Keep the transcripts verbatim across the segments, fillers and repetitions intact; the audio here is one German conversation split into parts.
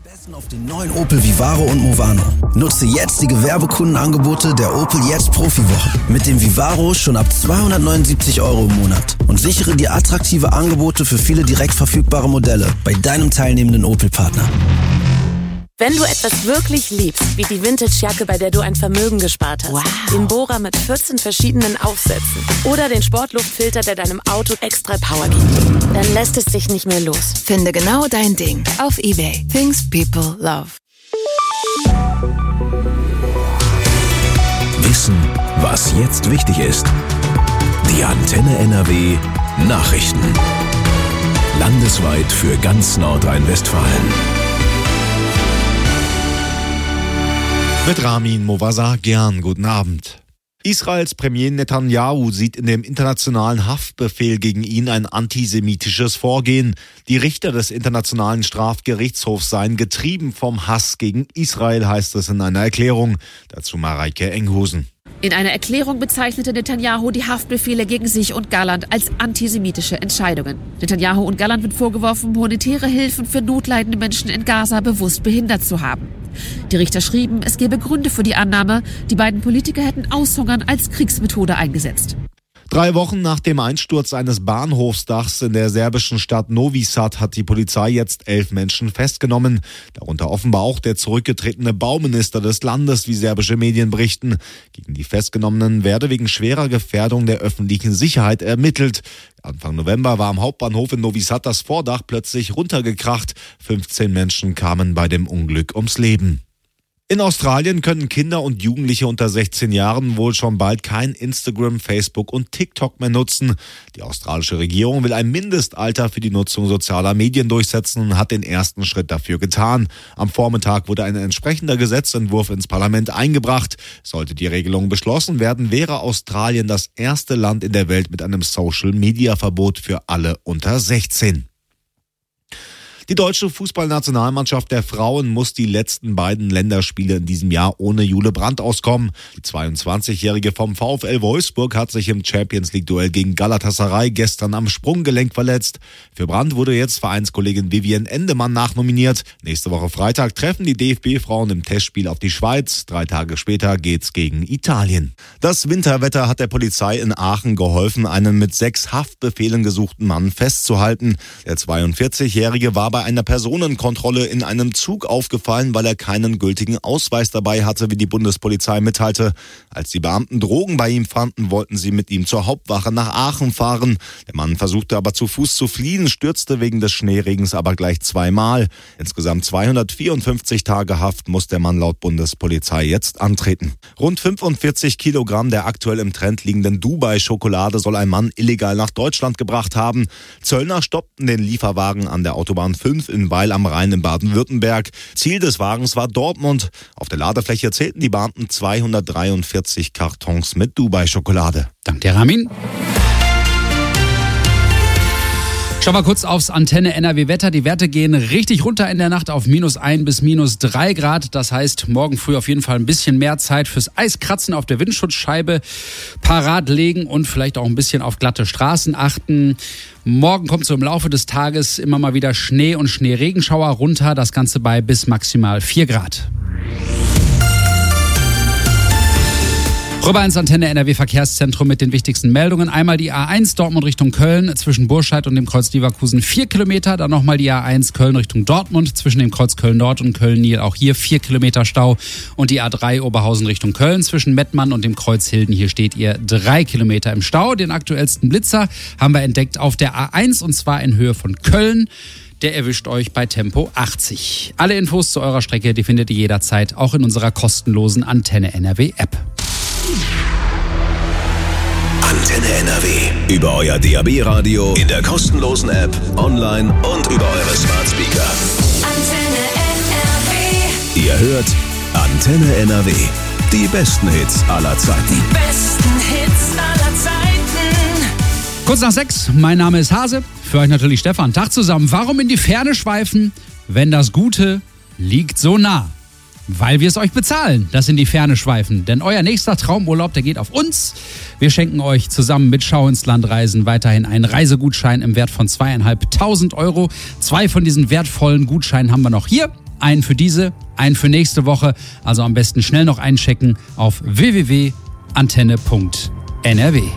Stattdessen auf den neuen Opel Vivaro und Movano. Nutze jetzt die Gewerbekundenangebote der Opel Jetzt Profiwoche. Mit dem Vivaro schon ab zweihundertneunundsiebzig Euro im Monat. Und sichere dir attraktive Angebote für viele direkt verfügbare Modelle bei deinem teilnehmenden Opel-Partner. Wenn du etwas wirklich liebst, wie die Vintage-Jacke, bei der du ein Vermögen gespart hast, wow. den Bohrer mit vierzehn verschiedenen Aufsätzen oder den Sportluftfilter, der deinem Auto extra Power gibt, dann lässt es dich nicht mehr los. Finde genau dein Ding auf eBay. Things people love. Wissen, was jetzt wichtig ist. Die Antenne N R W Nachrichten. Landesweit für ganz Nordrhein-Westfalen. Mit Ramin Movassar-Gern, guten Abend. Israels Premier Netanyahu sieht in dem internationalen Haftbefehl gegen ihn ein antisemitisches Vorgehen. Die Richter des Internationalen Strafgerichtshofs seien getrieben vom Hass gegen Israel, heißt es in einer Erklärung. Dazu Mareike Enghusen. In einer Erklärung bezeichnete Netanyahu die Haftbefehle gegen sich und Galland als antisemitische Entscheidungen. Netanyahu und Galland wird vorgeworfen, humanitäre Hilfen für notleidende Menschen in Gaza bewusst behindert zu haben. Die Richter schrieben, es gebe Gründe für die Annahme, die beiden Politiker hätten Aushungern als Kriegsmethode eingesetzt. Drei Wochen nach dem Einsturz eines Bahnhofsdachs in der serbischen Stadt Novi Sad hat die Polizei jetzt elf Menschen festgenommen. Darunter offenbar auch der zurückgetretene Bauminister des Landes, wie serbische Medien berichten. Gegen die Festgenommenen werde wegen schwerer Gefährdung der öffentlichen Sicherheit ermittelt. Anfang November war am Hauptbahnhof in Novi Sad das Vordach plötzlich runtergekracht. fünfzehn Menschen kamen bei dem Unglück ums Leben. In Australien können Kinder und Jugendliche unter sechzehn Jahren wohl schon bald kein Instagram, Facebook und TikTok mehr nutzen. Die australische Regierung will ein Mindestalter für die Nutzung sozialer Medien durchsetzen und hat den ersten Schritt dafür getan. Am Vormittag wurde ein entsprechender Gesetzentwurf ins Parlament eingebracht. Sollte die Regelung beschlossen werden, wäre Australien das erste Land in der Welt mit einem Social-Media-Verbot für alle unter sechzehn. Die deutsche Fußballnationalmannschaft der Frauen muss die letzten beiden Länderspiele in diesem Jahr ohne Jule Brandt auskommen. Die zweiundzwanzigjährige vom VfL Wolfsburg hat sich im Champions-League-Duell gegen Galatasaray gestern am Sprunggelenk verletzt. Für Brandt wurde jetzt Vereinskollegin Vivian Endemann nachnominiert. Nächste Woche Freitag treffen die D F B-Frauen im Testspiel auf die Schweiz. Drei Tage später geht's gegen Italien. Das Winterwetter hat der Polizei in Aachen geholfen, einen mit sechs Haftbefehlen gesuchten Mann festzuhalten. Der zweiundvierzigjährige war bei einer Personenkontrolle in einem Zug aufgefallen, weil er keinen gültigen Ausweis dabei hatte, wie die Bundespolizei mitteilte. Als die Beamten Drogen bei ihm fanden, wollten sie mit ihm zur Hauptwache nach Aachen fahren. Der Mann versuchte aber zu Fuß zu fliehen, stürzte wegen des Schneeregens aber gleich zweimal. Insgesamt zweihundertvierundfünfzig Tage Haft muss der Mann laut Bundespolizei jetzt antreten. Rund fünfundvierzig Kilogramm der aktuell im Trend liegenden Dubai-Schokolade soll ein Mann illegal nach Deutschland gebracht haben. Zöllner stoppten den Lieferwagen an der Autobahn fünf in Weil am Rhein in Baden-Württemberg. Ziel des Wagens war Dortmund. Auf der Ladefläche zählten die Beamten zweihundertdreiundvierzig Kartons mit Dubai-Schokolade. Dank dir, Ramin. Schauen wir kurz aufs Antenne N R W-Wetter. Die Werte gehen richtig runter in der Nacht auf minus ein bis minus drei Grad. Das heißt, morgen früh auf jeden Fall ein bisschen mehr Zeit fürs Eiskratzen auf der Windschutzscheibe parat legen und vielleicht auch ein bisschen auf glatte Straßen achten. Morgen kommt so im Laufe des Tages immer mal wieder Schnee und Schneeregenschauer runter. Das Ganze bei bis maximal vier Grad. Rüber ins Antenne N R W Verkehrszentrum mit den wichtigsten Meldungen. Einmal die A eins Dortmund Richtung Köln zwischen Burscheid und dem Kreuz Leverkusen vier Kilometer. Dann nochmal die A eins Köln Richtung Dortmund zwischen dem Kreuz Köln Nord und Köln Nil. Auch hier vier Kilometer Stau. Und die A drei Oberhausen Richtung Köln zwischen Mettmann und dem Kreuz Hilden. Hier steht ihr drei Kilometer im Stau. Den aktuellsten Blitzer haben wir entdeckt auf der A eins und zwar in Höhe von Köln. Der erwischt euch bei Tempo achtzig. Alle Infos zu eurer Strecke, die findet ihr jederzeit auch in unserer kostenlosen Antenne N R W App. Antenne N R W. Über euer D A B-Radio, in der kostenlosen App, online und über eure Smart Speaker. Antenne N R W. Ihr hört Antenne N R W. Die besten Hits aller Zeiten. Die besten Hits aller Zeiten. Kurz nach sechs, mein Name ist Hase. Für euch natürlich Stefan. Tag zusammen. Warum in die Ferne schweifen, wenn das Gute liegt so nah? Weil wir es euch bezahlen, das in die Ferne schweifen. Denn euer nächster Traumurlaub, der geht auf uns. Wir schenken euch zusammen mit Schau ins Land reisen weiterhin einen Reisegutschein im Wert von zweieinhalbtausend Euro. Zwei von diesen wertvollen Gutscheinen haben wir noch hier. Einen für diese, einen für nächste Woche. Also am besten schnell noch einchecken auf w w w punkt antenne punkt n r w.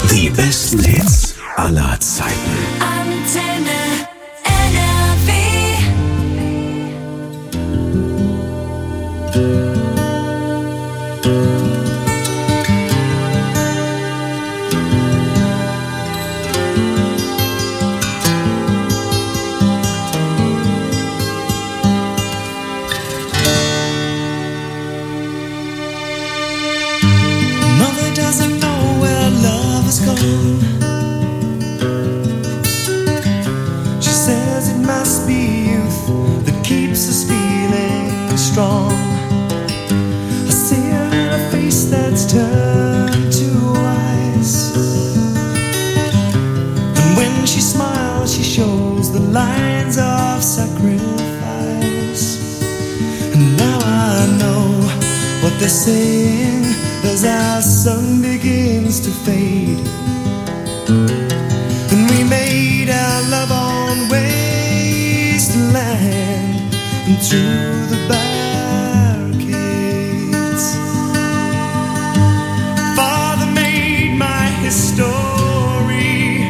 Die besten Hits aller Zeiten. Antenne N R W. Mother doesn't know where love has gone. She says it must be youth that keeps us feeling strong. I see her in a face that's turned to ice, and when she smiles she shows the lines of sacrifice. And now I know what they're saying as our sun begins to fade, and we made our love on wasteland and through the barricades. Father made my history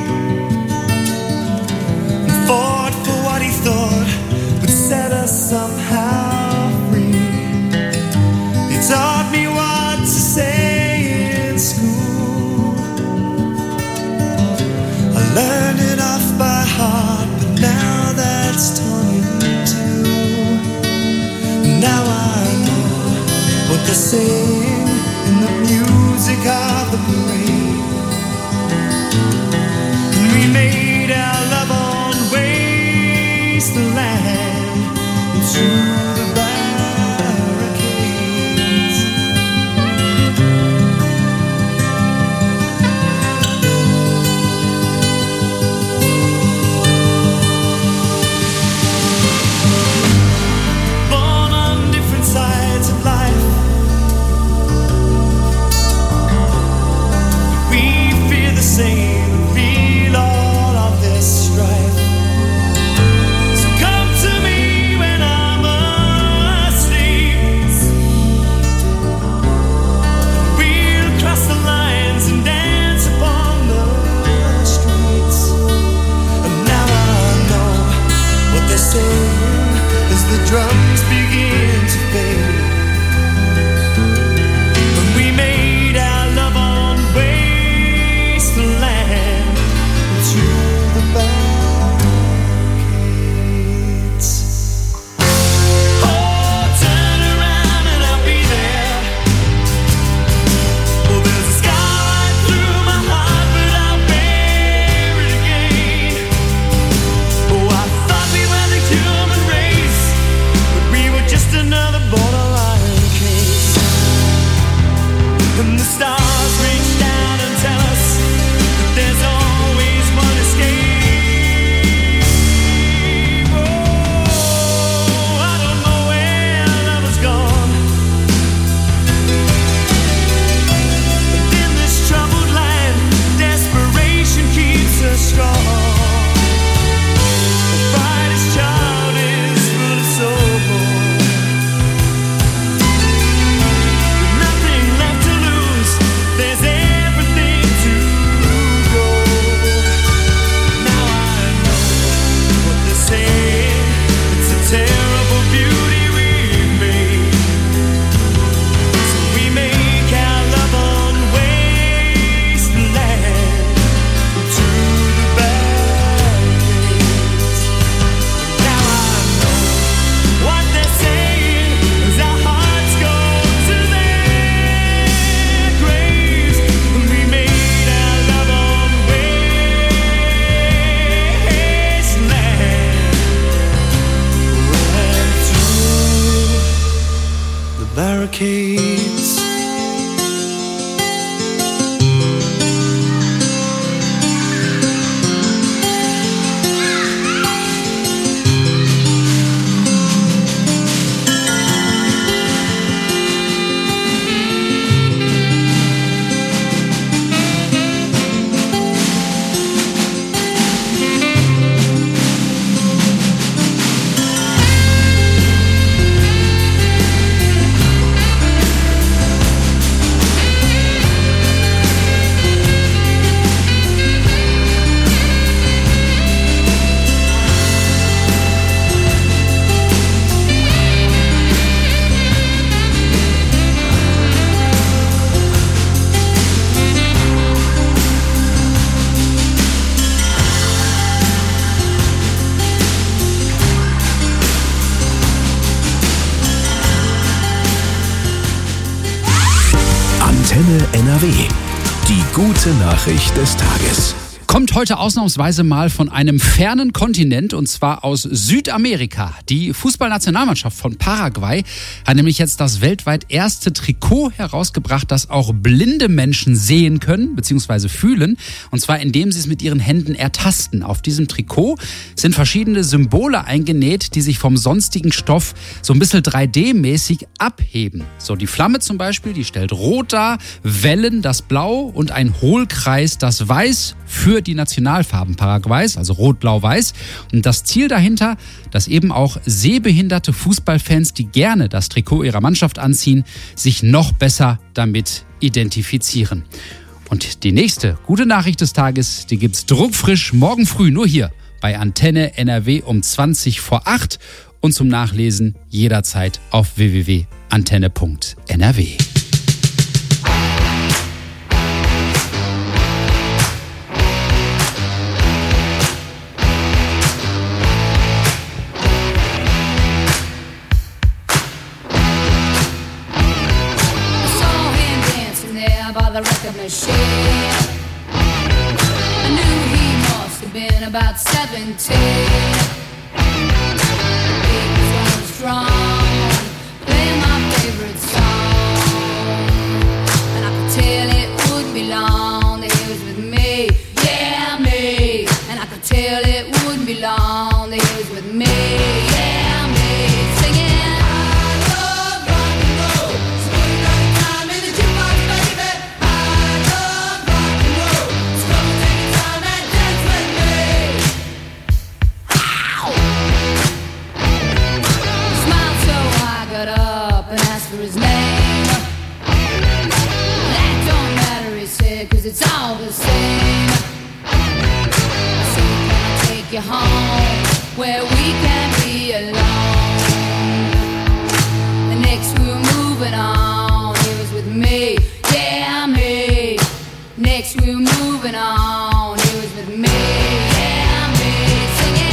and fought for what he thought would set us somehow free. He taught me what to say in school. I learned it off by heart, but now that's torn in two. Now I know what they're saying in the music of the parade. And we made our love on wasteland and through the barricades. Born on different sides of life, we fear the same and feel all of this strife. So come to me when I'm asleep. We'll cross the lines and dance upon the streets. And now I know what they're saying as the drums begin to fade. When we made our love on wasteland and through the barricades. Oh, turn around and I'll be there. Well, there's a scar right through my heart, but I'll bear it again. Oh, I thought we were the human race, but we were just another borderline case. And the stars reach down and tell us that there's always one escape. Oh, I don't know where love has gone. But in this troubled land, desperation keeps us strong. The brightest child is full of soul. With nothing left to lose, there's everything to go. Now I know what they're saying. It's a terrible beauty we've made. So we make our love on wasteland through the barricades. Now I know what they're saying as our hearts go to their graves. And we made our love on wasteland and through the barricades. Antenne N R W. Die gute Nachricht des Tages. Kommt heute ausnahmsweise mal von einem fernen Kontinent, und zwar aus Südamerika. Die Fußballnationalmannschaft von Paraguay hat nämlich jetzt das weltweit erste Trikot herausgebracht, das auch blinde Menschen sehen können bzw. fühlen. Und zwar indem sie es mit ihren Händen ertasten. Auf diesem Trikot sind verschiedene Symbole eingenäht, die sich vom sonstigen Stoff so ein bisschen drei D-mäßig abheben. So die Flamme zum Beispiel, die stellt Rot dar, Wellen das Blau und ein Hohlkreis das Weiß für die Nationalfarben Paraguays, also Rot, Blau, Weiß. Und das Ziel dahinter, dass eben auch sehbehinderte Fußballfans, die gerne das Trikot ihrer Mannschaft anziehen, sich noch besser damit identifizieren. Und die nächste gute Nachricht des Tages, die gibt's druckfrisch morgen früh nur hier bei Antenne N R W um zwanzig vor acht und zum Nachlesen jederzeit auf w w w punkt antenne punkt n r w. By the record machine, I knew he must have been about seventeen. He was going strong, playing my favorite song, and I could tell it wouldn't be long that he was with me, yeah me. And I could tell it wouldn't be long that he was with me, yeah me, singing. For his name, that don't matter, he said, 'cause it's all the same. I said, can I take you home where we can be alone? And next we were moving on, he was with me, yeah me. Next we were moving on, he was with me, yeah me, singing.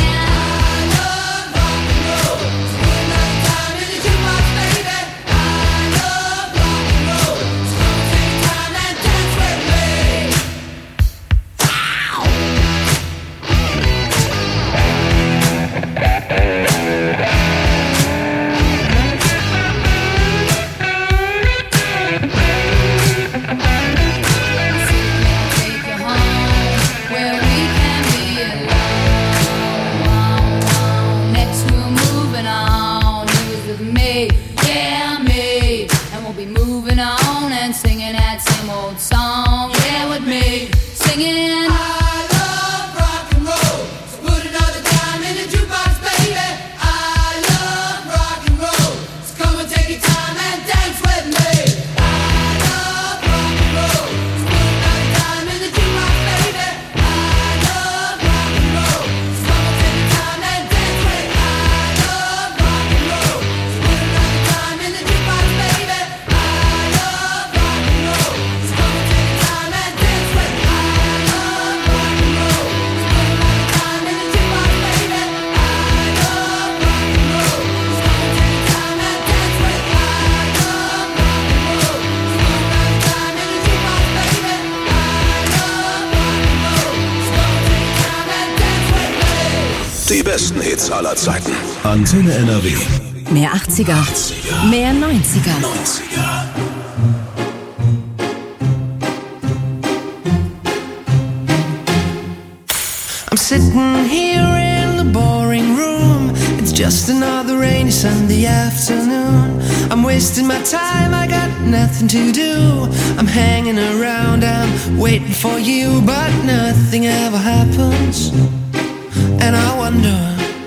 Singing that same old song, yeah, with me, singing. I love rock and roll, so put another dime in the jukebox, baby. I love rock and roll, so come and take your time and dance with me. I love rock and roll, so put another dime in the jukebox, baby. I love rock and roll, so come and take your time and dance with me. I love rock and roll, so put another dime in the jukebox, baby. Die besten Hits aller Zeiten. Antenne N R W. Mehr achtziger, achtziger. Mehr neunziger. neunziger. I'm sitting here in the boring room. It's just another rainy Sunday afternoon. I'm wasting my time, I got nothing to do. I'm hanging around, I'm waiting for you, but nothing ever happens. And I wonder,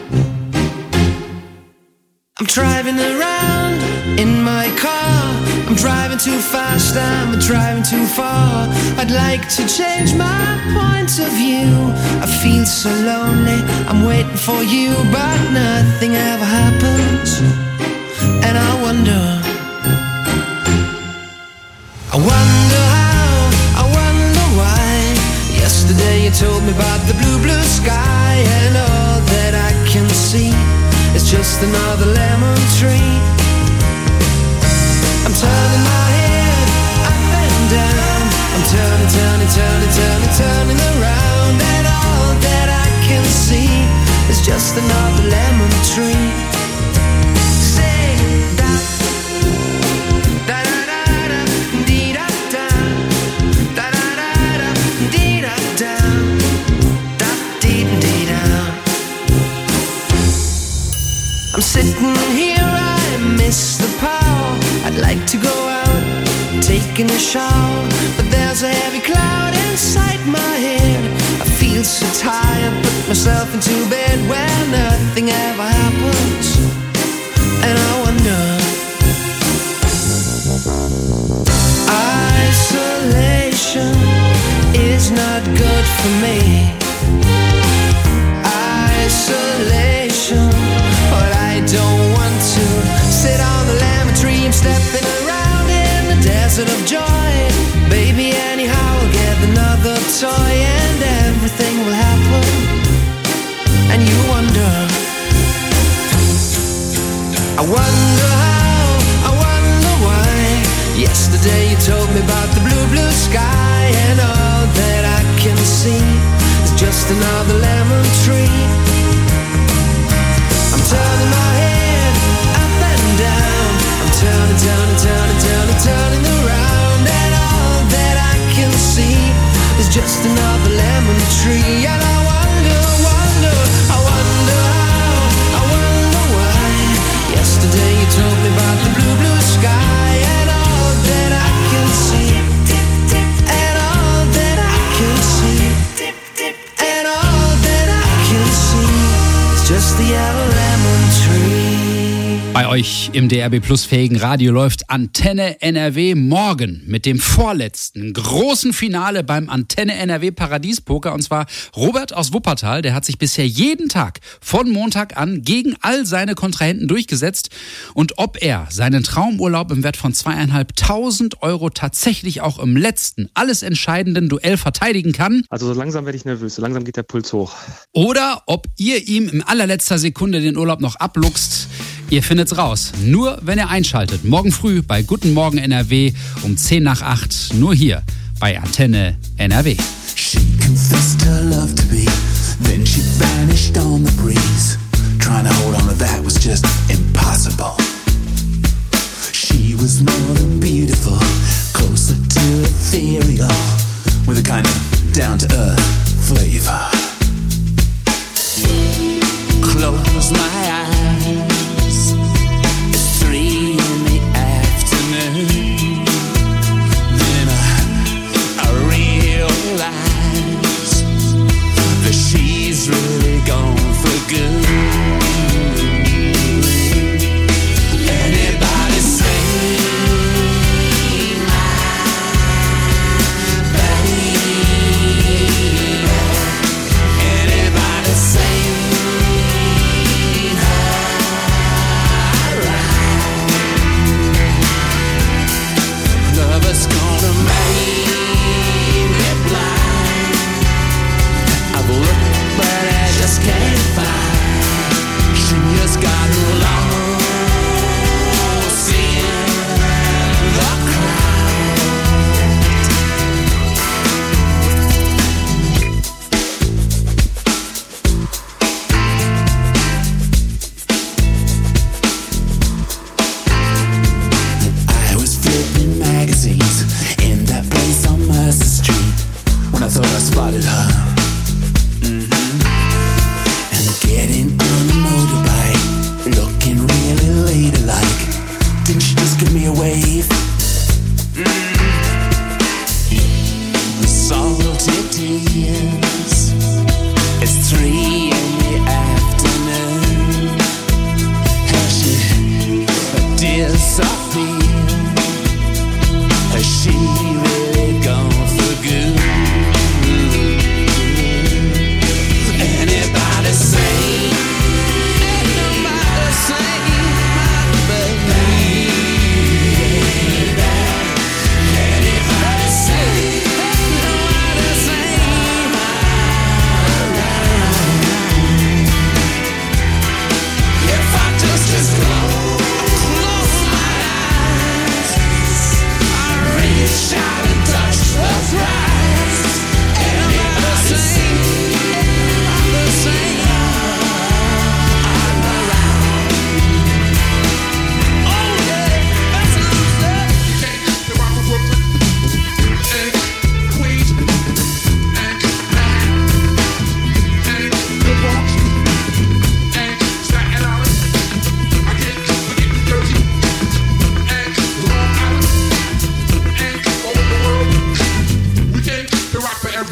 I'm driving around in my car. I'm driving too fast, I'm driving too far. I'd like to change my point of view. I feel so lonely, I'm waiting for you, but nothing ever happens. And I wonder, I wonder how, I wonder why. Yesterday you told me about the blue, blue sky, and all that I can see is just another lemon tree. I'm turning my head up and turning, turning around, and all that I can see is just another lemon tree. Say da da da da da dee da da da da da da dee da da da dee dee da. I'm sitting here, I miss the power. I'd like to go out, taking a shower, but there's a heavy cloud inside my head. I feel so tired, put myself into bed where nothing ever happens, and I wonder. Isolation is not good for me. Isolation, but I don't want to sit on the lemon tree. I'm stepping around in the desert of joy. Baby, anyhow, I'll get another toy and everything will happen. And you wonder, I wonder how, I wonder why. Yesterday you told me about the blue, blue sky, and all that I can see is just another lemon tree. I'm turning my head up and down. I'm turning, turning, turning, turning, turning around, and all that I can see is just another lemon tree. And I wonder, wonder, I wonder how, I wonder why. Yesterday you told me about the blue, blue sky, and all that I can see, and all that I can see, and all that I can see is just the yellow lemon tree. Bei euch im D R B Plus fähigen Radio läuft Antenne N R W morgen mit dem vorletzten großen Finale beim Antenne N R W Paradiespoker, und zwar Robert aus Wuppertal. Der hat sich bisher jeden Tag von Montag an gegen all seine Kontrahenten durchgesetzt, und ob er seinen Traumurlaub im Wert von zweieinhalbtausend Euro tatsächlich auch im letzten, alles entscheidenden Duell verteidigen kann. Also so langsam werde ich nervös, so langsam geht der Puls hoch. Oder ob ihr ihm in allerletzter Sekunde den Urlaub noch abluchst. Ihr findet's raus, nur wenn ihr einschaltet. Morgen früh bei Guten Morgen N R W um zehn nach acht, nur hier bei Antenne N R W. She confessed her love to me, then she vanished on the breeze. Trying to hold on to that was just impossible. She was more than beautiful, closer to ethereal, with a kind of down-to-earth flavor. Close my eyes, it's three in the afternoon. Then I, I realize that she's really gone for good. Anybody say my baby? Anybody say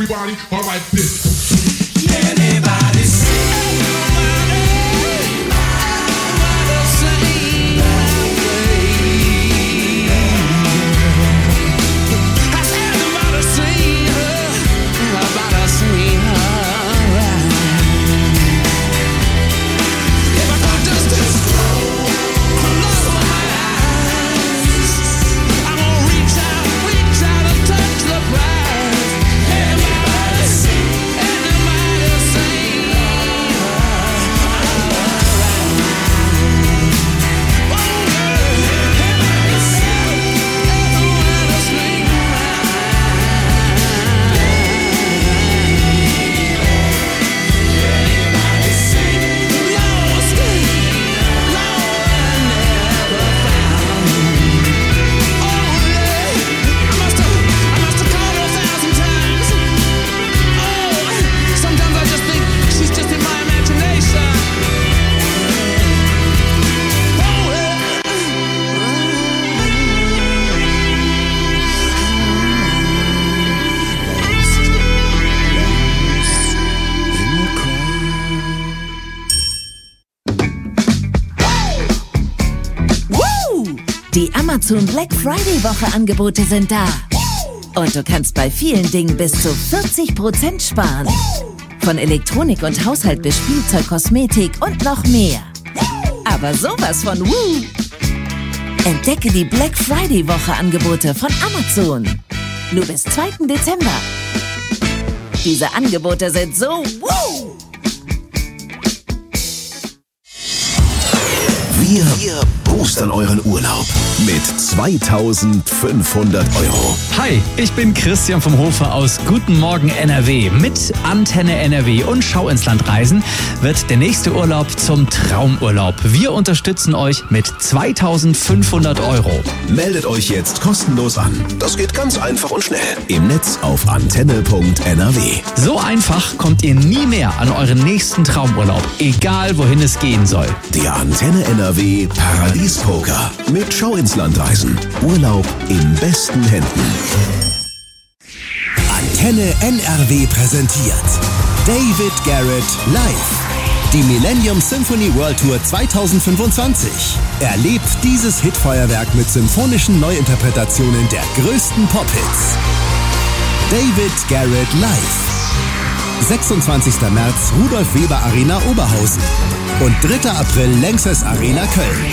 everybody, alright, this. Anybody see? Die Amazon Black Friday Woche Angebote sind da. Und du kannst bei vielen Dingen bis zu vierzig Prozent sparen. Von Elektronik und Haushalt bis Spielzeug, Kosmetik und noch mehr. Aber sowas von Woo! Entdecke die Black Friday Woche Angebote von Amazon. Nur bis zweiten Dezember. Diese Angebote sind so Woo! Wir, wir boostern euren Urlaub mit zweitausendfünfhundert Euro. Hi, ich bin Christian vom Hofer aus Guten Morgen N R W. Mit Antenne N R W und Schau ins Land reisen wird der nächste Urlaub zum Traumurlaub. Wir unterstützen euch mit zweitausendfünfhundert Euro. Meldet euch jetzt kostenlos an. Das geht ganz einfach und schnell. Im Netz auf antenne punkt n r w. So einfach kommt ihr nie mehr an euren nächsten Traumurlaub, egal wohin es gehen soll. Der Antenne N R W Paradies Poker mit Schau ins Land reisen. Urlaub in besten Händen. Antenne N R W präsentiert David Garrett live. Die Millennium Symphony World Tour zweitausendfünfundzwanzig. Erlebt dieses Hitfeuerwerk mit symphonischen Neuinterpretationen der größten Pop-Hits. David Garrett live. sechsundzwanzigster März Rudolf Weber Arena Oberhausen und dritter April Lanxess Arena Köln.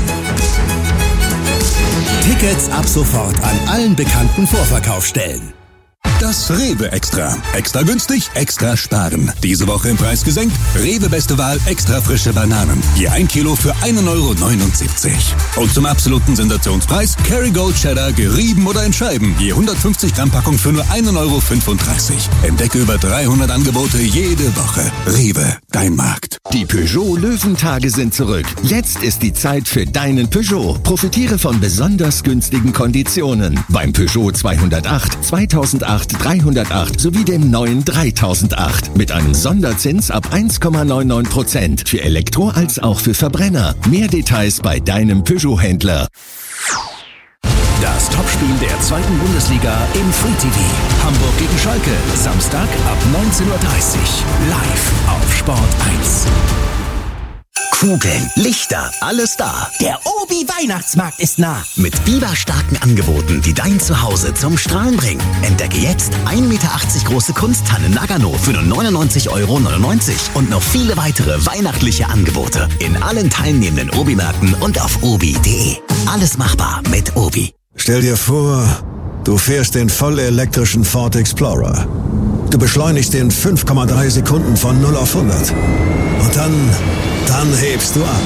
Tickets ab sofort an allen bekannten Vorverkaufsstellen. Das Rewe Extra. Extra günstig, extra sparen. Diese Woche im Preis gesenkt. Rewe Beste Wahl, extra frische Bananen. Je ein Kilo für einen Euro neunundsiebzig. Und zum absoluten Sensationspreis Kerrygold Cheddar, gerieben oder in Scheiben. Je hundertfünfzig Gramm Packung für nur einen Euro fünfunddreißig. Entdecke über dreihundert Angebote jede Woche. Rewe, dein Markt. Die Peugeot Löwentage sind zurück. Jetzt ist die Zeit für deinen Peugeot. Profitiere von besonders günstigen Konditionen. Beim Peugeot zweihundertacht, zweitausendacht, dreihundertacht sowie dem neuen dreitausendacht. Mit einem Sonderzins ab eins Komma neunundneunzig Prozent. Für Elektro- als auch für Verbrenner. Mehr Details bei deinem Peugeot-Händler. Das Topspiel der zweiten Bundesliga im Free T V. Hamburg gegen Schalke. Samstag ab neunzehn Uhr dreißig. Live auf Sport eins. Kugeln, Lichter, alles da. Der Obi Weihnachtsmarkt ist nah. Mit biberstarken Angeboten, die dein Zuhause zum Strahlen bringen. Entdecke jetzt ein Meter achtzig große Kunsttanne Nagano für nur neunundneunzig Euro neunundneunzig und noch viele weitere weihnachtliche Angebote in allen teilnehmenden Obi-Märkten und auf obi punkt de. Alles machbar mit Obi. Stell dir vor, du fährst den vollelektrischen Ford Explorer. Du beschleunigst in fünf Komma drei Sekunden von null auf hundert. Und dann, dann hebst du ab.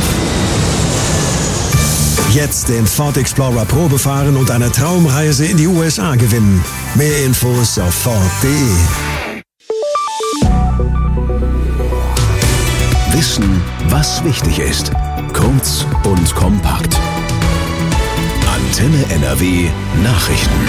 Jetzt den Ford Explorer Probe fahren und eine Traumreise in die U S A gewinnen. Mehr Infos auf ford punkt de. Wissen, was wichtig ist. Kurz und kompakt. Antenne N R W Nachrichten.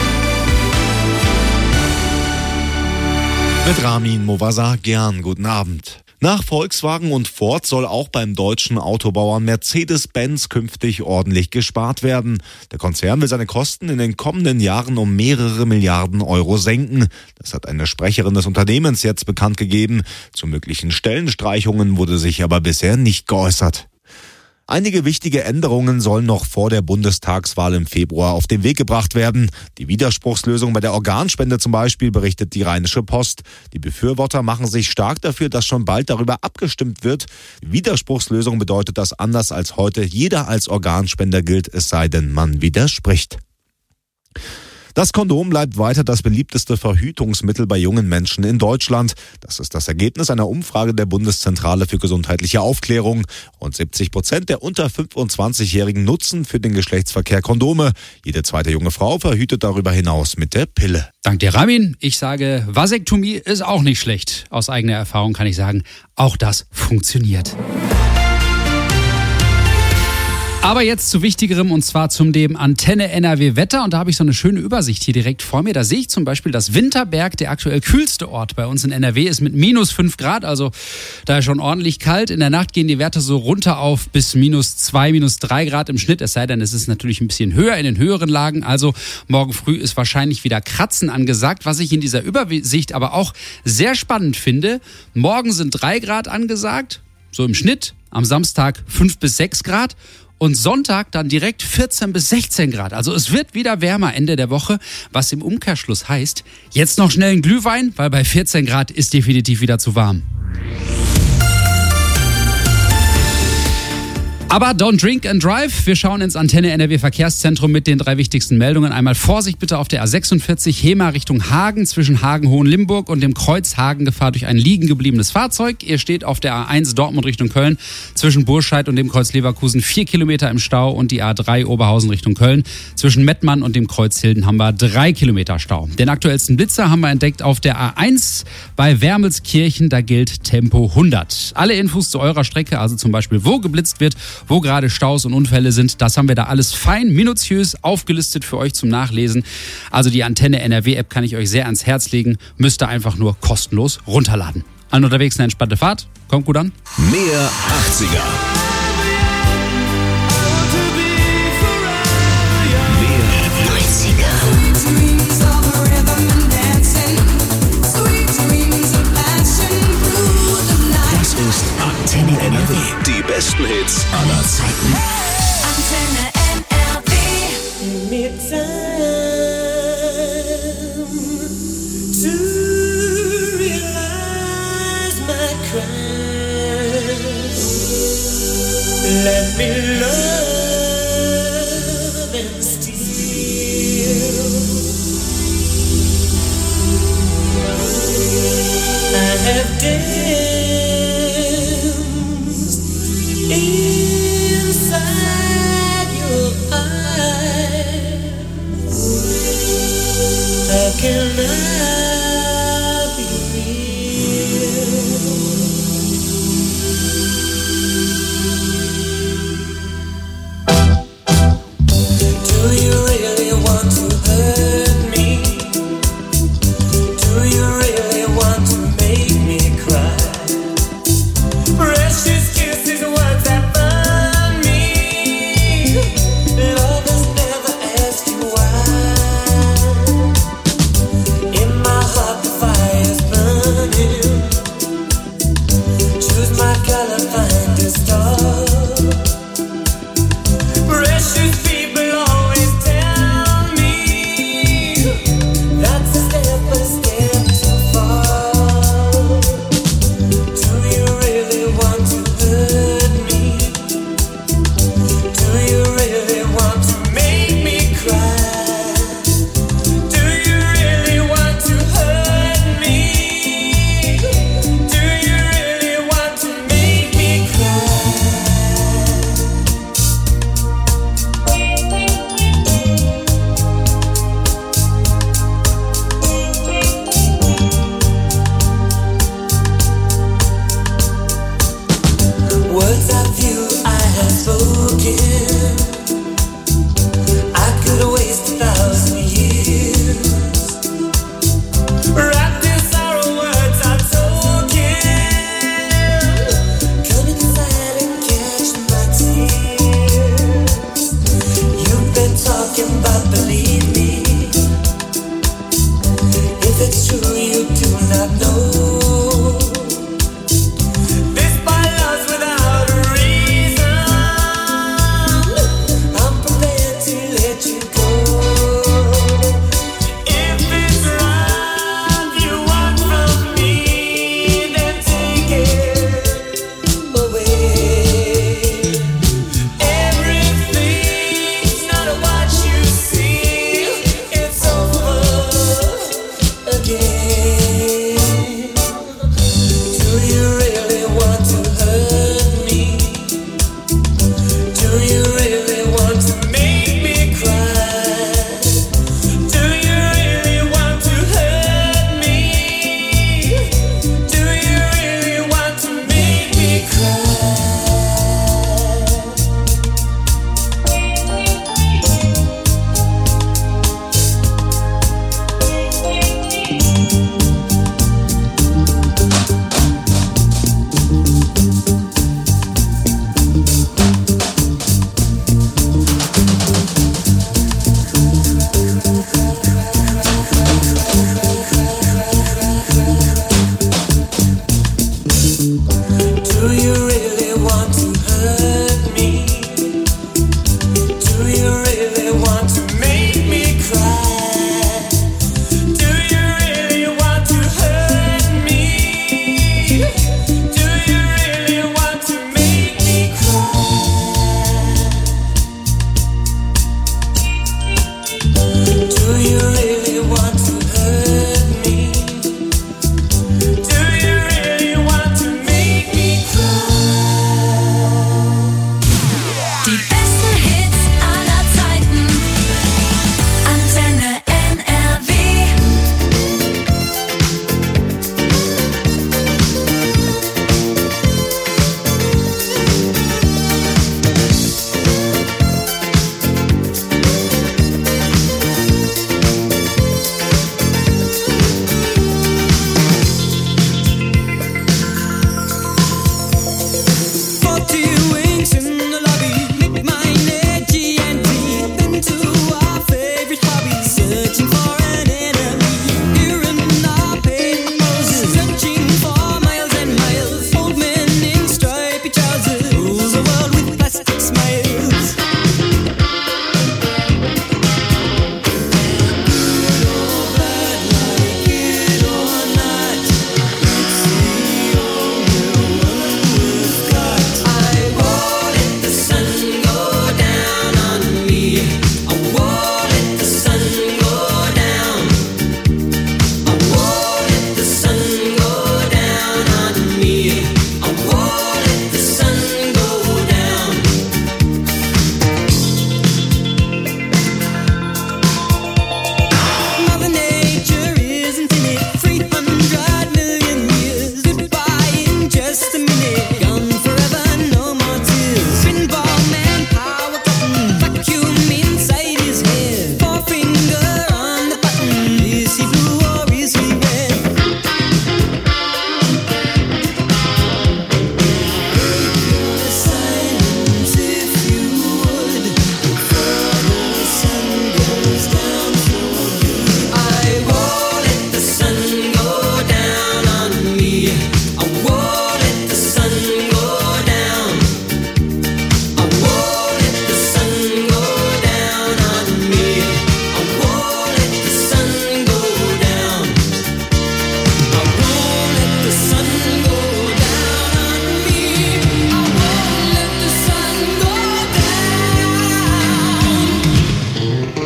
Mit Ramin Movasa, gern guten Abend. Nach Volkswagen und Ford soll auch beim deutschen Autobauer Mercedes-Benz künftig ordentlich gespart werden. Der Konzern will seine Kosten in den kommenden Jahren um mehrere Milliarden Euro senken. Das hat eine Sprecherin des Unternehmens jetzt bekannt gegeben. Zu möglichen Stellenstreichungen wurde sich aber bisher nicht geäußert. Einige wichtige Änderungen sollen noch vor der Bundestagswahl im Februar auf den Weg gebracht werden. Die Widerspruchslösung bei der Organspende zum Beispiel, berichtet die Rheinische Post. Die Befürworter machen sich stark dafür, dass schon bald darüber abgestimmt wird. Widerspruchslösung bedeutet, dass anders als heute jeder als Organspender gilt, es sei denn, man widerspricht. Das Kondom bleibt weiter das beliebteste Verhütungsmittel bei jungen Menschen in Deutschland. Das ist das Ergebnis einer Umfrage der Bundeszentrale für gesundheitliche Aufklärung. Rund siebzig Prozent der unter fünfundzwanzigjährigen nutzen für den Geschlechtsverkehr Kondome. Jede zweite junge Frau verhütet darüber hinaus mit der Pille. Dank dir, Ramin. Ich sage, Vasektomie ist auch nicht schlecht. Aus eigener Erfahrung kann ich sagen, auch das funktioniert. Aber jetzt zu Wichtigerem, und zwar zum dem Antenne N R W Wetter. Und da habe ich so eine schöne Übersicht hier direkt vor mir. Da sehe ich zum Beispiel, dass Winterberg der aktuell kühlste Ort bei uns in N R W ist mit minus fünf Grad. Also da ist schon ordentlich kalt. In der Nacht gehen die Werte so runter auf bis minus zwei, minus drei Grad im Schnitt. Es sei denn, es ist natürlich ein bisschen höher in den höheren Lagen. Also morgen früh ist wahrscheinlich wieder Kratzen angesagt. Was ich in dieser Übersicht aber auch sehr spannend finde, morgen sind drei Grad angesagt, so im Schnitt. Am Samstag fünf bis sechs Grad. Und Sonntag dann direkt vierzehn bis sechzehn Grad. Also es wird wieder wärmer Ende der Woche, was im Umkehrschluss heißt, jetzt noch schnell ein Glühwein, weil bei vierzehn Grad ist definitiv wieder zu warm. Aber don't drink and drive. Wir schauen ins Antenne N R W Verkehrszentrum mit den drei wichtigsten Meldungen. Einmal Vorsicht bitte auf der A sechsundvierzig Hema Richtung Hagen zwischen Hagen-Hohenlimburg und dem Kreuz Hagen, Gefahr durch ein liegen gebliebenes Fahrzeug. Ihr steht auf der A eins Dortmund Richtung Köln zwischen Burscheid und dem Kreuz Leverkusen vier Kilometer im Stau und die A drei Oberhausen Richtung Köln zwischen Mettmann und dem Kreuz Hilden haben wir drei Kilometer Stau. Den aktuellsten Blitzer haben wir entdeckt auf der A eins bei Wermelskirchen, da gilt Tempo hundert. Alle Infos zu eurer Strecke, also zum Beispiel wo geblitzt wird, wo gerade Staus und Unfälle sind, das haben wir da alles fein, minutiös aufgelistet für euch zum Nachlesen. Also die Antenne N R W App kann ich euch sehr ans Herz legen, müsst ihr einfach nur kostenlos runterladen. Allen unterwegs eine entspannte Fahrt, kommt gut an. Mehr achtziger. Das ist Antenne N R W. Die besten Hits aller Zeiten. Antenne N R W. Me time to realize my crime. Let me love and steal. I have danced inside your eyes. How can I be real? Do you really want to hurt me? Do you really want to make me cry? Precious kisses, words that burn me. Lovers never ask you why. In my you really want to hurt me? Do you really want to make me cry? Die besten Hits aller Zeiten. Antenne N R W. Forty wings in the lobby, make my energy and breathe into our favorite hobby. Searching for an enemy, here in our paper poses. Searching for miles and miles, old men in stripy trousers. Rules the world with plastic smiles. Good or bad, like it or not, it's the only one we've got. I won't let the sun go down on me. I won't let the sun go down. I won't let the sun go down on me. I won't let the sun go down. Mother Nature isn't in it. Three hundred million years. Goodbye in just a minute. Gone forever, no more tears. Pinball man, power button. Vacuum inside his head. Forefinger on the button. Is he blue or is he red? Silence if you would. Before the sun goes down so good. I won't let the sun go down on me. I won't let the sun go down. I won't let the sun go down on me. I won't let the sun go down. I won't let the sun go down on me. I won't let the sun go down.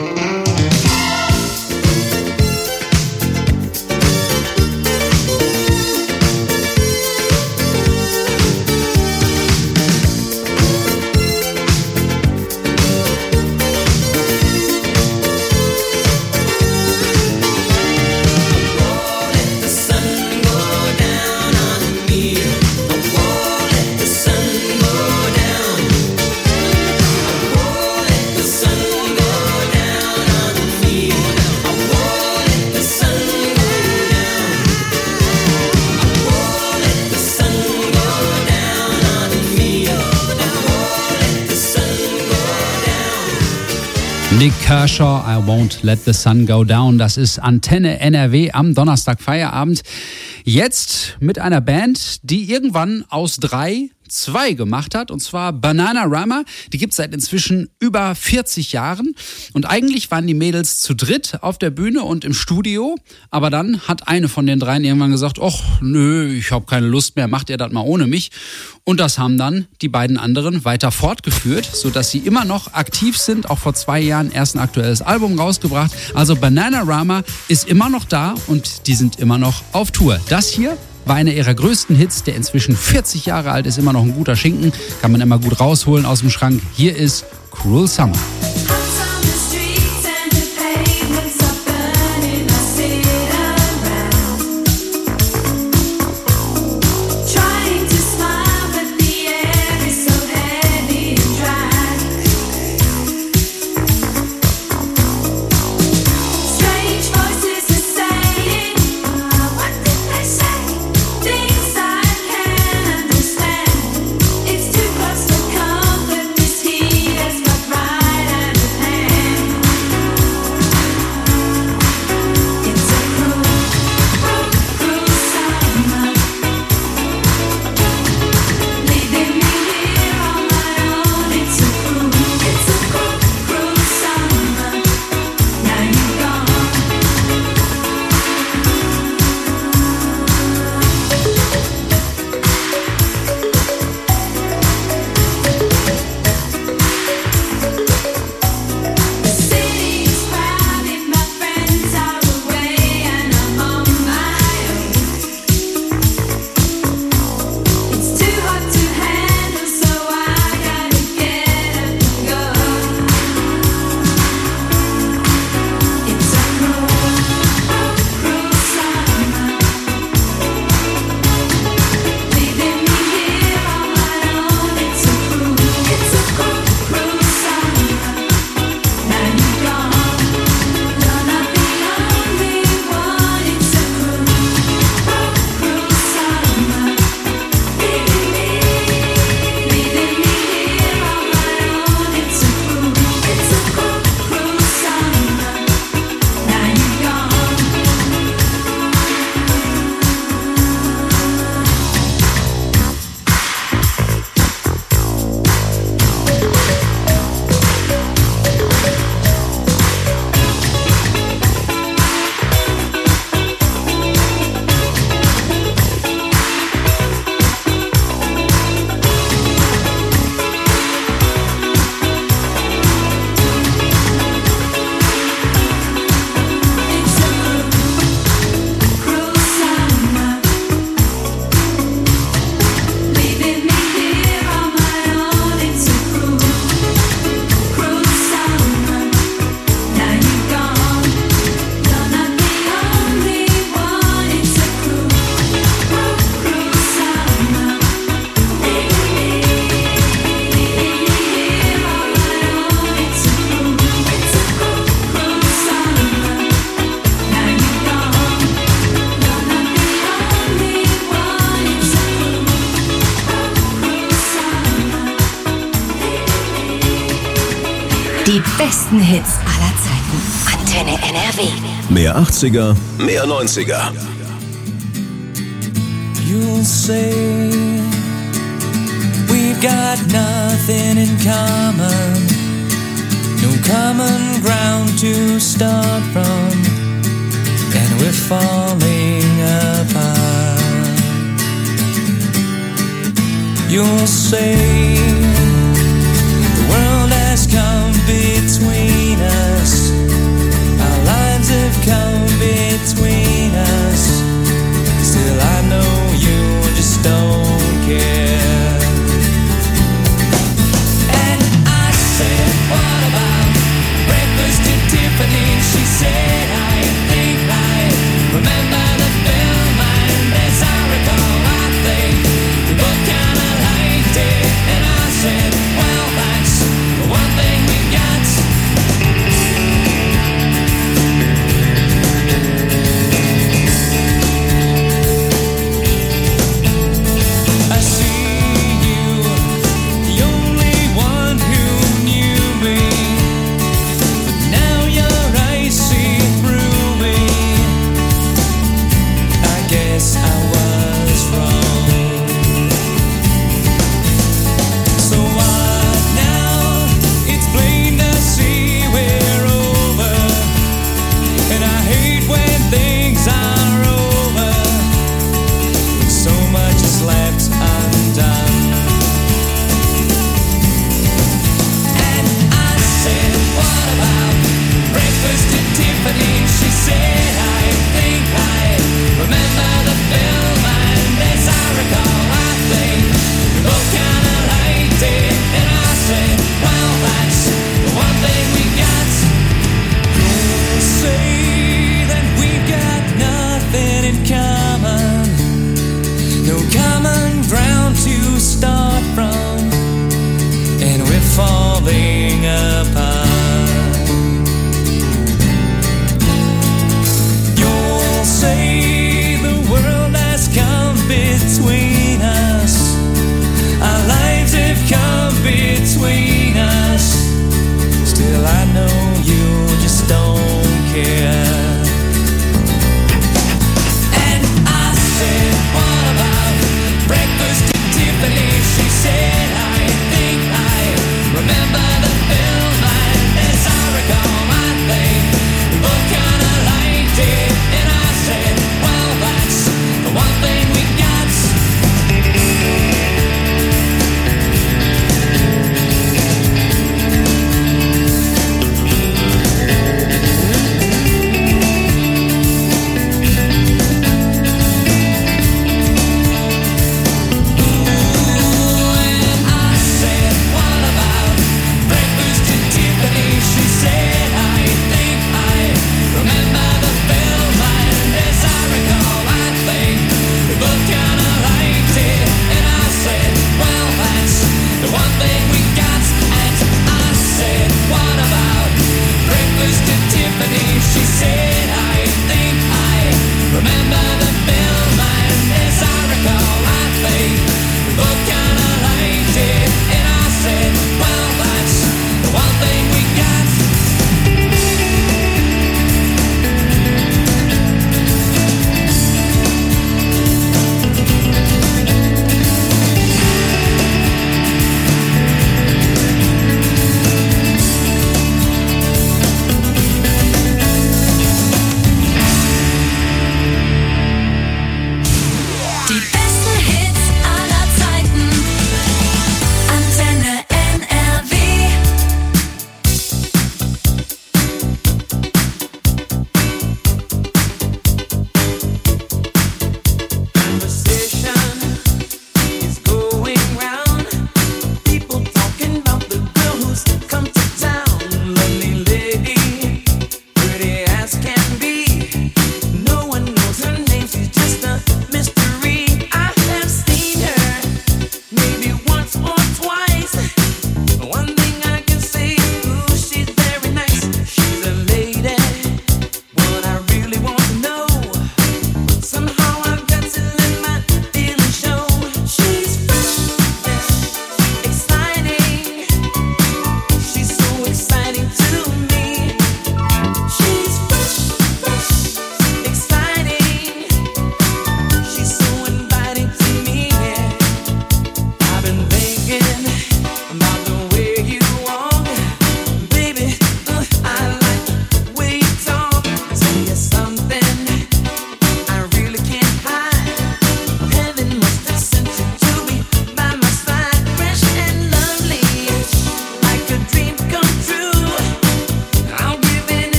The sun go down on me. I won't let the sun go down. I won't let the sun go down on me. I won't let the sun go down. I won't let the sun go down on me. I won't let the sun go down. Nick Kershaw, I won't let the sun go down. Das ist Antenne N R W am Donnerstag Feierabend. Jetzt mit einer Band, die irgendwann aus drei zwei gemacht hat, und zwar Bananarama. Die gibt's seit inzwischen über vierzig Jahren. Und eigentlich waren die Mädels zu dritt auf der Bühne und im Studio. Aber dann hat eine von den dreien irgendwann gesagt, ach nö, ich habe keine Lust mehr, macht ihr das mal ohne mich. Und das haben dann die beiden anderen weiter fortgeführt, sodass sie immer noch aktiv sind. Auch vor zwei Jahren erst ein aktuelles Album rausgebracht. Also Bananarama ist immer noch da und die sind immer noch auf Tour. Das hier war einer ihrer größten Hits, der inzwischen vierzig Jahre alt ist, immer noch ein guter Schinken. Kann man immer gut rausholen aus dem Schrank. Hier ist Cruel Summer. It's too close for comfort. This heat has got right besten Hits aller Zeiten. Antenne N R W. Mehr achtziger, mehr neunziger. You'll say we've got nothing in common, no common ground to start from, and we're falling apart. You'll say the world has come between us, our lives have come between us. Still I know you just don't care. And I said, what about breakfast at Tiffany? She said, I think I remember the film, and as I recall, I think we both kinda liked it. And I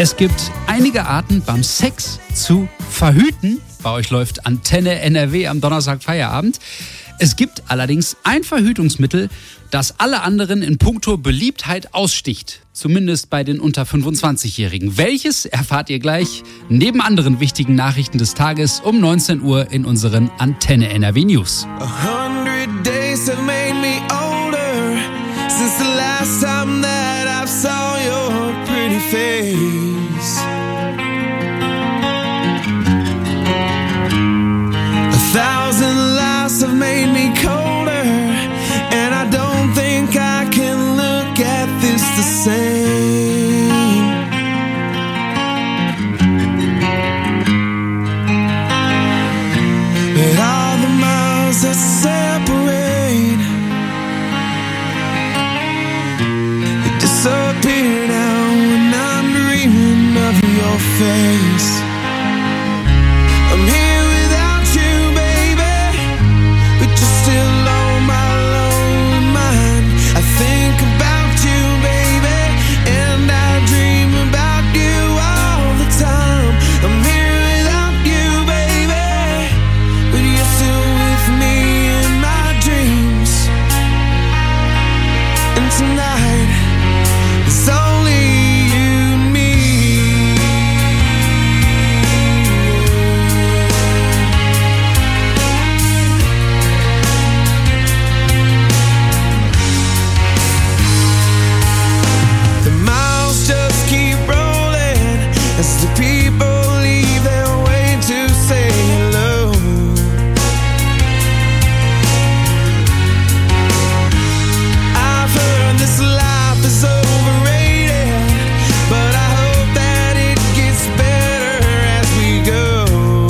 Es gibt einige Arten, beim Sex zu verhüten. Bei euch läuft Antenne N R W am Donnerstag Feierabend. Es gibt allerdings ein Verhütungsmittel, das alle anderen in puncto Beliebtheit aussticht. Zumindest bei den unter fünfundzwanzigjährigen. Welches erfahrt ihr gleich neben anderen wichtigen Nachrichten des Tages um neunzehn Uhr in unseren Antenne N R W News. A hundred days have made me older since the last time that I saw your pretty face. A thousand lives have made me colder, and I don't think I can look at this the same. But all the miles that separate, they disappear now when I'm dreaming of your face. I'm here without you, baby, but you're still on my lonely mind. I think about you, baby, and I dream about you all the time. I'm here without you, baby, but you're still with me in my dreams. And tonight, it's only you and me. The miles just keep rolling as the people leave their way to say hello. I've heard this life is overrated, but I hope that it gets better as we go.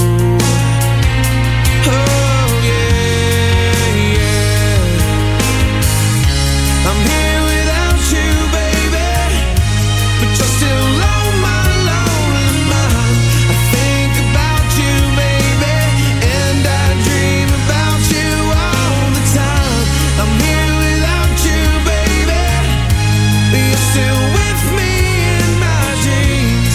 Oh yeah, yeah. I'm here without you, baby, but you're still on my lonely mind. I think about you, baby, and I dream about you all the time. I'm here without you, baby, but you're still with me in my dreams.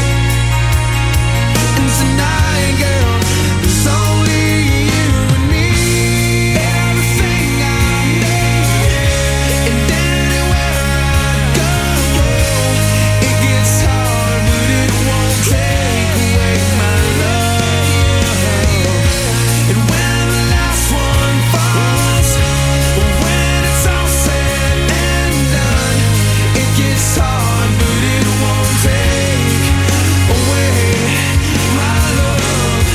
And tonight, girl, it's only you and me. Everything I need, and anywhere I go, it gets hard, but it won't take away my love. And when the last one falls, when it's all said and done, it gets hard, but it won't take away my love.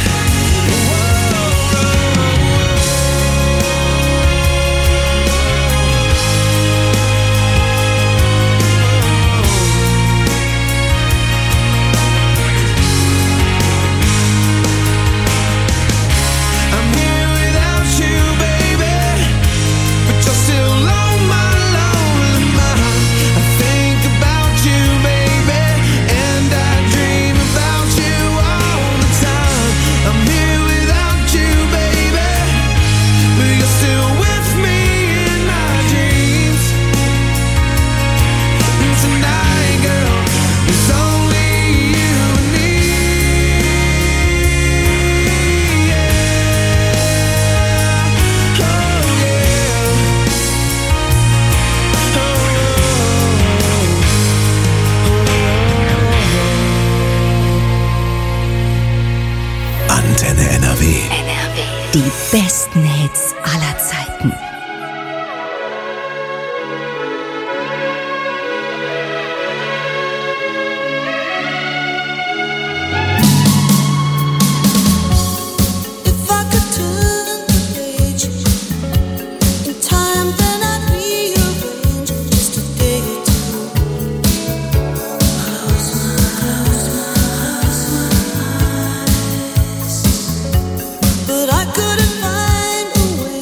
I'm here without you, baby, but you're still on my lonely mind. I think about you, baby, and I dream about you all the time. I'm here without you, baby, but you're still with me in my dreams. And tonight, girl, it's only you and me. Yeah. Oh yeah. Antenne N R W. Die besten Hits aller Zeiten. If I could turn the page in time, then I'd rearrange just a day or two. Close my eyes, but I couldn't find a way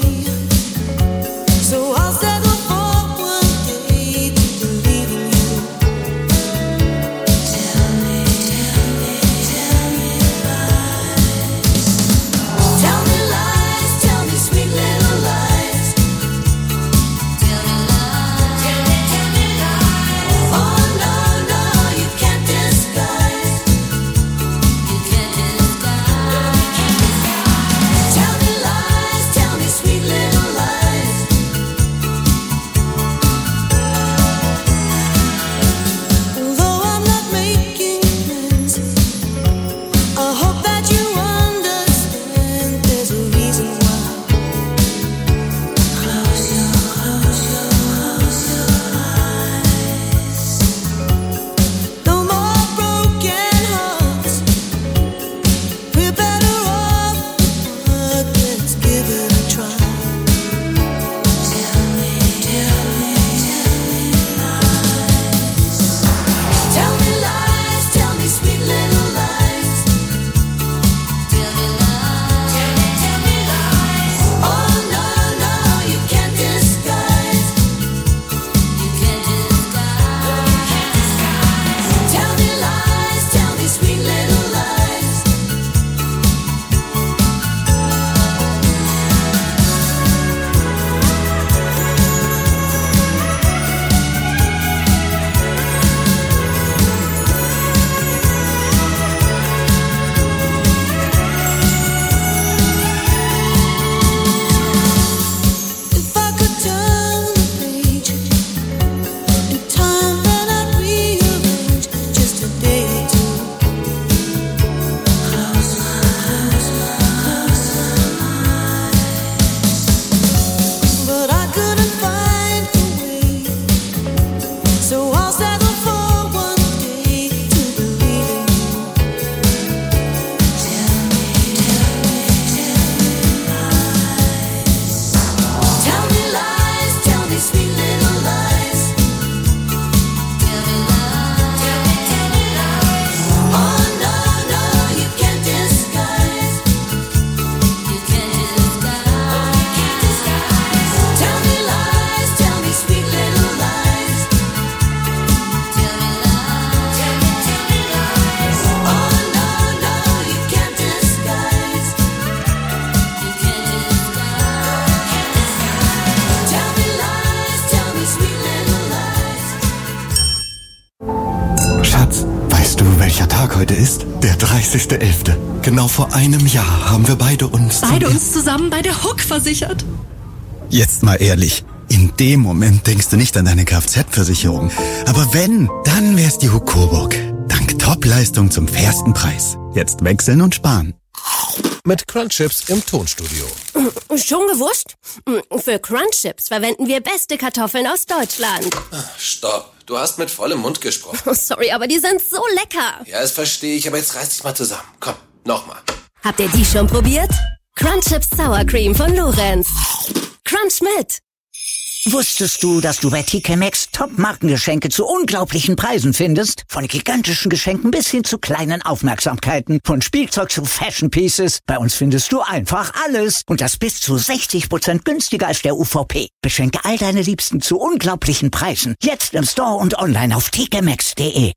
Tag heute ist? Der dreißigster elfte Genau vor einem Jahr haben wir beide uns... Beide uns zusammen bei der Hook versichert. Jetzt mal ehrlich, in dem Moment denkst du nicht an deine Kfz-Versicherung. Aber wenn, dann wär's die Hook Coburg. Dank Top-Leistung zum fairsten Preis. Jetzt wechseln und sparen. Mit Crunchips im Tonstudio. Schon gewusst? Für Crunchips verwenden wir beste Kartoffeln aus Deutschland. Stopp, du hast mit vollem Mund gesprochen. Oh, sorry, aber die sind so lecker. Ja, das verstehe ich, aber jetzt reiß dich mal zusammen. Komm, nochmal. Habt ihr die schon probiert? Crunchips Sour Cream von Lorenz. Crunch mit. Wusstest du, dass du bei T K Maxx Top-Markengeschenke zu unglaublichen Preisen findest? Von gigantischen Geschenken bis hin zu kleinen Aufmerksamkeiten. Von Spielzeug zu Fashion Pieces. Bei uns findest du einfach alles. Und das bis zu sechzig Prozent günstiger als der U V P. Beschenke all deine Liebsten zu unglaublichen Preisen. Jetzt im Store und online auf t k maxx punkt d e.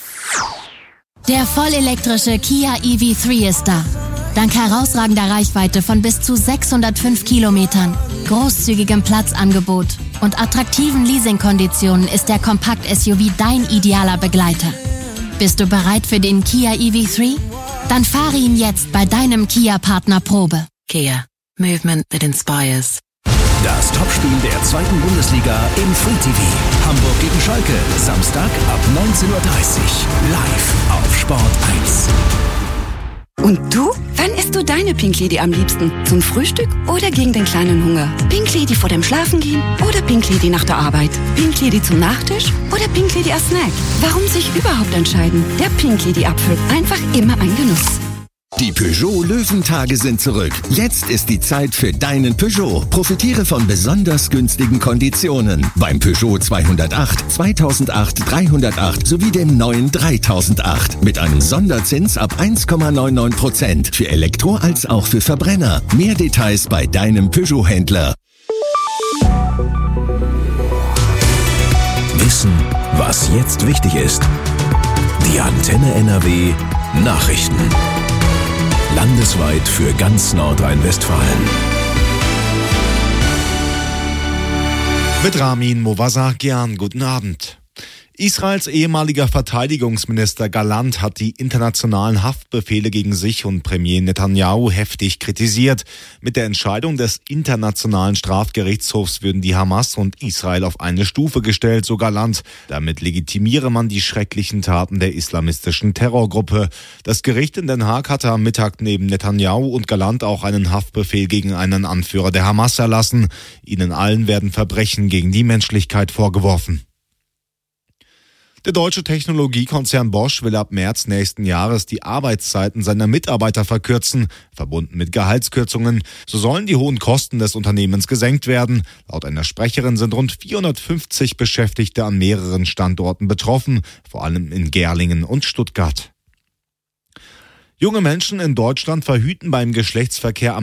Der vollelektrische Kia E V drei ist da. Dank herausragender Reichweite von bis zu sechshundertfünf Kilometern, großzügigem Platzangebot und attraktiven Leasingkonditionen ist der Kompakt-S U V dein idealer Begleiter. Bist du bereit für den Kia E V drei? Dann fahre ihn jetzt bei deinem Kia-Partner Probe. Kia. Movement that inspires. Das Topspiel der zweiten Bundesliga im Free T V. Hamburg gegen Schalke. Samstag ab neunzehn Uhr dreißig. Live auf Sport eins. Und du? Wann isst du deine Pink Lady am liebsten? Zum Frühstück oder gegen den kleinen Hunger? Pink Lady vor dem Schlafengehen oder Pink Lady nach der Arbeit? Pink Lady zum Nachtisch oder Pink Lady als Snack? Warum sich überhaupt entscheiden? Der Pink Lady Apfel. Einfach immer ein Genuss. Die Peugeot Löwentage sind zurück. Jetzt ist die Zeit für deinen Peugeot. Profitiere von besonders günstigen Konditionen. Beim Peugeot zweihundertacht, zweitausendacht, dreihundertacht sowie dem neuen dreitausendacht. Mit einem Sonderzins ab eins Komma neunundneunzig Prozent. Für Elektro- als auch für Verbrenner. Mehr Details bei deinem Peugeot-Händler. Wissen, was jetzt wichtig ist. Die Antenne N R W Nachrichten. Landesweit für ganz Nordrhein-Westfalen. Mit Ramin Movasakian, guten Abend. Israels ehemaliger Verteidigungsminister Gallant hat die internationalen Haftbefehle gegen sich und Premier Netanyahu heftig kritisiert. Mit der Entscheidung des Internationalen Strafgerichtshofs würden die Hamas und Israel auf eine Stufe gestellt, so Gallant. Damit legitimiere man die schrecklichen Taten der islamistischen Terrorgruppe. Das Gericht in Den Haag hatte am Mittag neben Netanyahu und Gallant auch einen Haftbefehl gegen einen Anführer der Hamas erlassen. Ihnen allen werden Verbrechen gegen die Menschlichkeit vorgeworfen. Der deutsche Technologiekonzern Bosch will ab März nächsten Jahres die Arbeitszeiten seiner Mitarbeiter verkürzen, verbunden mit Gehaltskürzungen. So sollen die hohen Kosten des Unternehmens gesenkt werden. Laut einer Sprecherin sind rund vierhundertfünfzig Beschäftigte an mehreren Standorten betroffen, vor allem in Gerlingen und Stuttgart. Junge Menschen in Deutschland verhüten beim Geschlechtsverkehr am